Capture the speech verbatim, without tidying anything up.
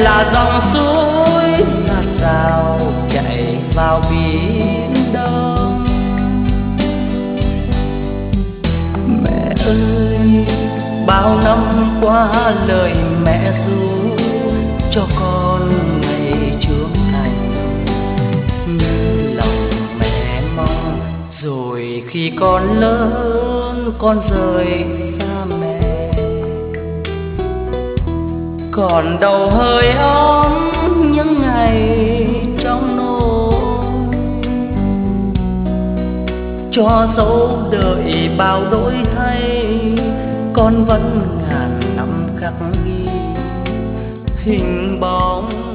là dòng suối là sao chảy vào biển đông. Mẹ ơi, bao năm qua lời mẹ ru cho con ngày trưởng thành, như lòng mẹ mong rồi khi con lớn con rời xa mẹ. Còn đầu hơi ấm những ngày trong nôi, cho dấu đợi bao đổi thay, con vẫn ngàn năm khắc ghi hình bóng